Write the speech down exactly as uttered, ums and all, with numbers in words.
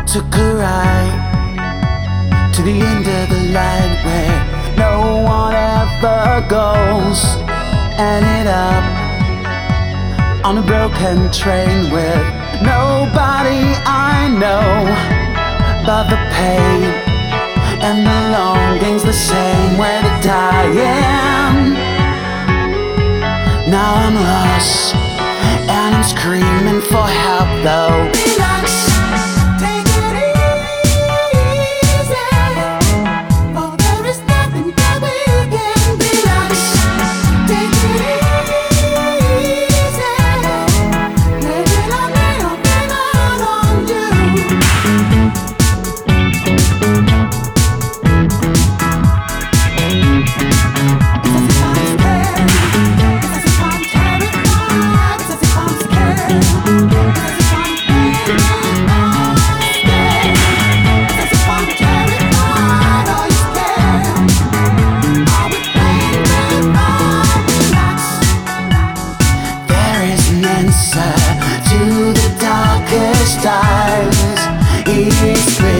Took a ride to the end of the line where no one ever goes. Ended up on a broken train with nobody I know, but the pain and the longing's the same where the dying. Now I'm lost and I'm screaming for help though. Relax. To the darkest times, it's